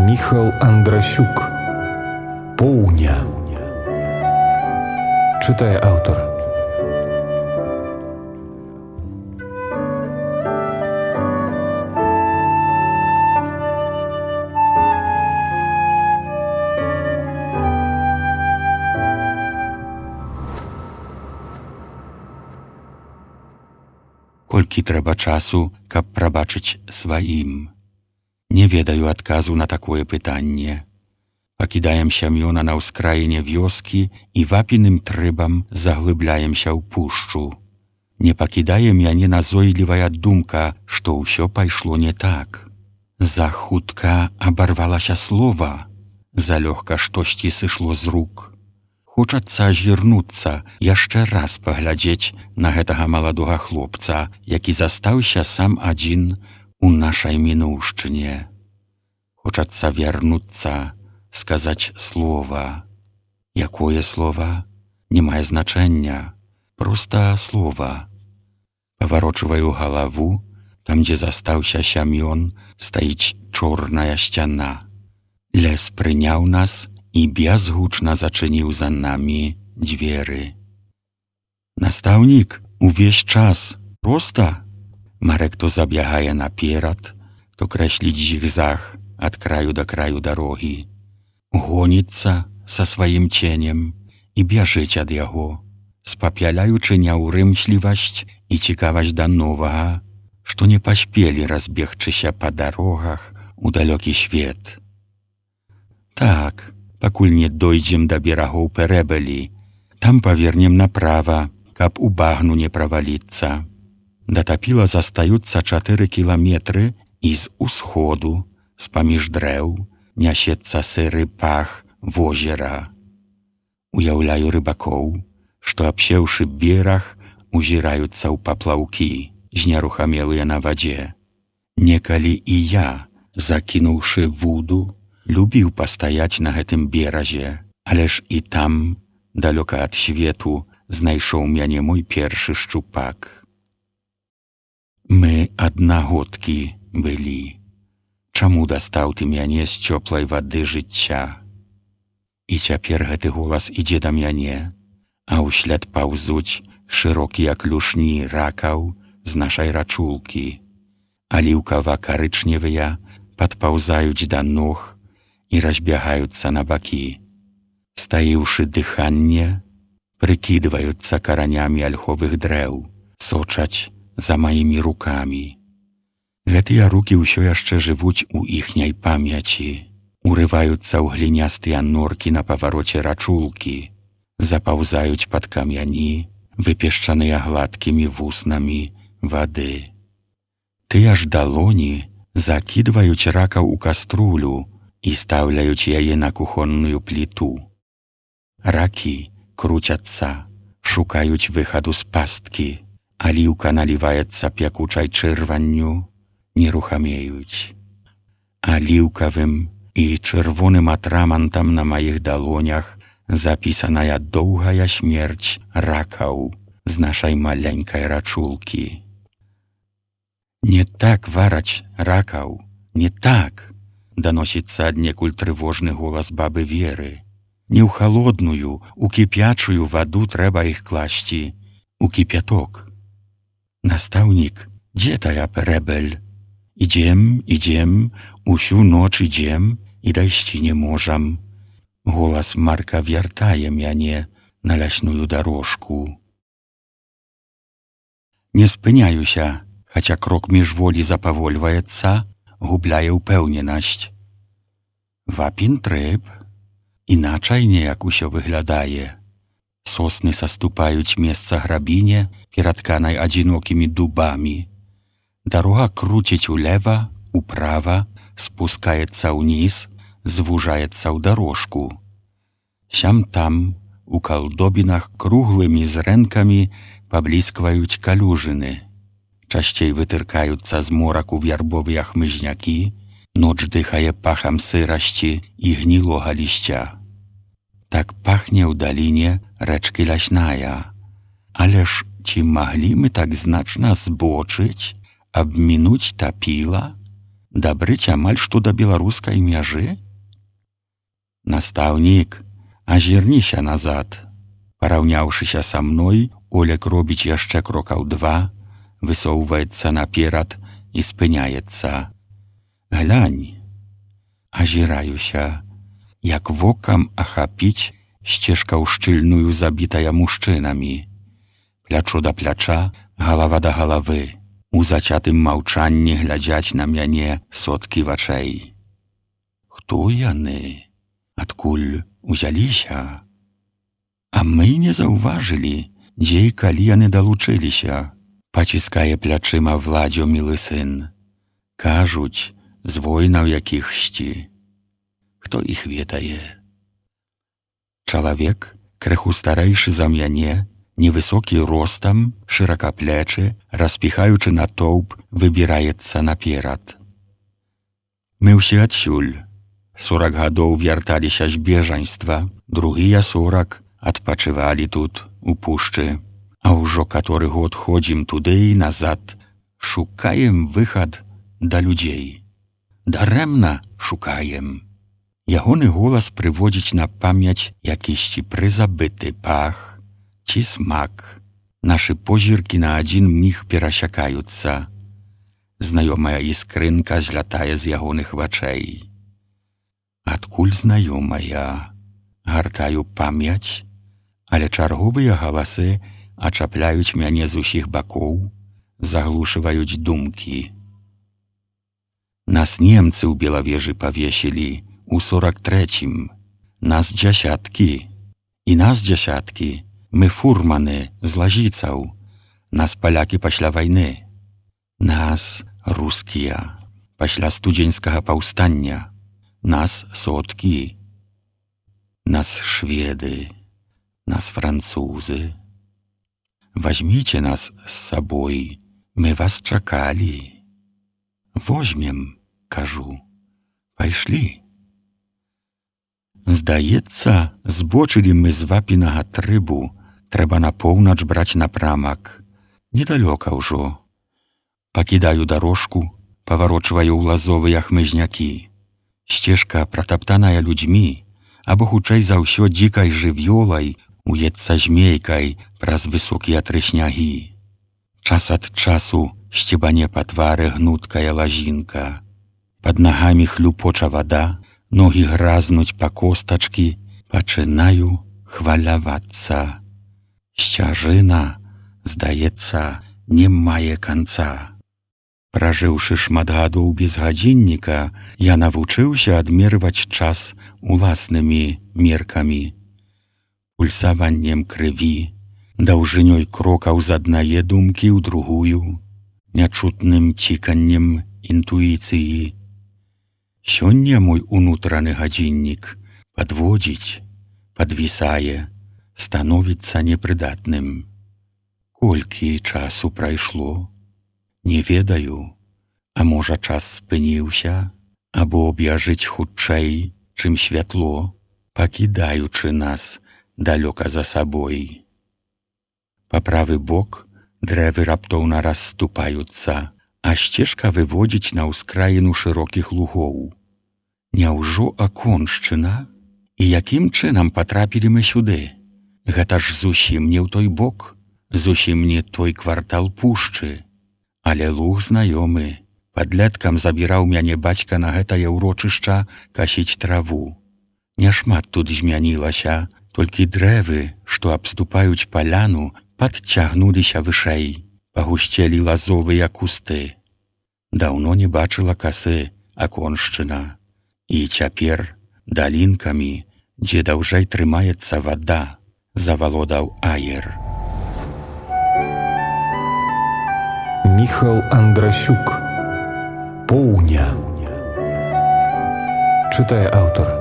Міхал Андрасюк. Поўня. Чытае аўтар. Колькі трэба часу, каб прабачыць сваім? Не ведаю адказу на такое пытанне. Пакідаем сямёна на ўскраіне вёскі і вапіным трыбам заглыбляемся ў пушчу. Не пакідае мяне назойлівая думка, што ўсё пайшло не так. Захутка абарвалася слова, залёгка штосьці сышло з рук. Хочацца азірнуцца, яшчэ раз паглядзець на гэтага маладога хлопца, які застаўся сам адзін у нашай мінуўшчыне. Хочацца вярнуцца, сказаць слова. Якое слова? Не мае значэння. Проста слова. Паварочваю галаву, там, дзе застаўся Сямён, стаіць чорная сцяна. Лес прыняў нас і бязгучна зачыніў за намі дзверы. Настаўнік, увесь час. Проста? Марек то забягае наперад, то крэсліць зігзаг ад краю да краю дарогі. Гоніцца са сваім ценем і бяжыць ад яго, спапяляючы няўрымслівасць і цікавасць да новага, што не паспелі разбегчыся па дарогах у далёкі свет. Так, пакуль не дойдзем да берагоў Пэрэбэлі, там павернем направа, каб у багну не праваліцца. Да Тапіла застаюцца 4 кіламетры і з усходу, з-паміж дрэў, нясецца сыры пах возера. Уяўляю рыбакоў, што, абсеўшы бераг, узіраюцца ў паплаўкі, знерухамелыя на вадзе. Некалі і я, закінуўшы вуду, любіў пастаяць на гэтым беразе, але ж і там, далёка ад свету, знайшоў мяне мой першы шчупак. Мы аднагодкі былі. Чаму дастаў ты мяне з цёплай вады жыцця? І цяпер гэты голас ідзе да мяне, а ўслед паўзуць шырокія клюшні ракаў з нашай рачулкі. Аліўкава-карычневыя падпаўзаюць да ног і разбягаюцца на бакі. Стаіўшы дыханне, прыкідваюцца каранямі альховых дрэў, сочаць за маімі рукамі. Гэтыя рукі ўсё яшчэ жывуць у іхняй памяці, урываюцца ў глінястыя норкі на павароце рачулкі, запаўзаюць пад камяні, выпешчаныя гладкімі вуснамі вады. Тыя ж далоні закідваюць ракаў у каструлю і стаўляюць яе на кухонную пліту. Ракі круцяцца, шукаюць выхаду з пасткі, аліўка наліваецца пякучай чырванню, нерухамеюць. Аліўкавым і чырвоным атрамантам на маіх далонях запісаная доўгая смерць ракаў з нашай маленькай рачулкі. Не так вараць ракаў, не так, даносіцца аднекуль трывожны голас бабы Веры. Не ў халодную, у кіпячую ваду трэба іх класці, у кіпяток. Настаўнік, дзе тая Пэрэбэль? Ідзем, усю ноч ідзем і дайсці не можам. Голас Марка вяртае мяне на лясную дарожку. Не спыняюся, хаця крок міжволі запавольваецца, губляе ўпэўненасць. Вапін трыб, іначай неяк усё выглядае. Сосны саступаюць месца грабіне, ператканай адзінокімі дубамі. Дарога круціць улева, управа, спускаецца ўніз, звужаецца ў дарожку. Сям-там, у калдобінах круглымі зрэнкамі пабліскваюць калюжыны. Часцей вытыркаюцца з мораку вярбовыя хмызнякі, ноч дыхае пахам сырасці і гнілога лісця. Так пахне ў даліне рэчкі лясная. Але ж ці маглі мы так значна збочыць, абмінуць Тапіла? дабрыць амаль што да беларускай мяжы? Настаўнік, азірніся назад. Параўняўшыся са мной, Олег робіць яшчэ крокаў 2, высоўваецца наперад і спыняецца. Глянь. Азіраюся, як вокам ахапіць сцежка ўшчыльную забітая мужчынамі. Плячо да пляча, галава да галавы. У зацятым маўчанні глядзяць на мяне соткі вачэй. Хто яны? Адкуль узяліся? А мы не заўважылі, дзе і калі яны далучыліся. Паціскае плячыма Владзё, мілы сын. Кажуць, з войнаў якіхсьці. Хто іх ведае? Чалавек, крыху старэйшы за мяне, невысокі ростам, шыракаплечы, распіхаючы натоўп, выбіраецца наперад. Мы ўсе адсюль. 40 гадоў вярталіся з бежанства, другія 40 адпачывалі тут, у пушчы, а ўжо каторы год ходзім туды і назад, шукаем выхад да людзей. Дарэмна шукаем. Ягоны голас прыводзіць на памяць якісьці прызабыты пах ці смак. Нашы позіркі на адзін міг перасякаюцца. Знаёмая іскрынка злятае з ягоных вачэй. Адкуль знаёмая? Гартаю памяць, але чарговыя галасы ачапляюць мяне з усіх бакоў, заглушваюць думкі. Нас немцы ў Белавежы павесілі у 43-м. Нас дзясяткі. І нас дзясяткі. Мы фурманы з Лазіцаў. Нас палякі пасля вайны. Нас рускія пасля студзеньскага паўстання. Нас соткі. Нас шведы. Нас французы. Возьміце нас з сабой, мы вас чакалі. Возьмем, кажу, пайшлі. Здаецца, збочылі мы з Вапінага трыбу, трэба на поўнач браць напрамак. Недалёка ўжо. Пакідаю дарожку, паварочваю ў лазовыя хмызнякі. Сцежка, пратаптаная людзьмі, або хутчэй за ўсё дзікай жывёлай, уецца змейкай праз высокія трыснягі. Час ад часу сцебане па твары гнуткая лазінка. Пад нагамі хлюпоча вада, ногі гразнуць па костачкі, пачынаю хвалявацца. Сцяжына, здаецца, не мае канца. Пражыўшы шмат гадоў без гадзінніка, я навучыўся адмерваць час уласнымі меркамі. Пульсаваннем крыві, даўжынёй крокаў з аднае думкі ў другую, нячутным ціканнем інтуіцыі. Сёння мой унутраны гадзіннік падводзіць, падвісае, становіцца непрыдатным. Колькі часу прайшло? Не ведаю, а можа час спыніўся, або бяжыць хутчэй, чым святло, пакідаючы нас далёка за сабой. Па правы бок дрэвы раптоўна расступаюцца, а сцежка выводзіць на ўскраіну шырокіх лугоў. Няўжо Аконшчына? І якім чынам патрапілі мы сюды? Гэта ж зусім не ў той бок, зусім не той квартал пушчы. Але луг знаёмы. Падлеткам забіраў мяне бацька на гэтае ўрочышча касіць траву. Няшмат тут змянілася, толькі дрэвы, што абступаюць паляну, падцягнуліся вышэй, пагусцелі лазовыя кусты. Даўно не бачыла касы Аконшчына. І цяпер далінкамі, дзе даўжэй трымаецца вада, завалодаў аер. Міхал Андрасюк. Поўня. Чытае аўтар.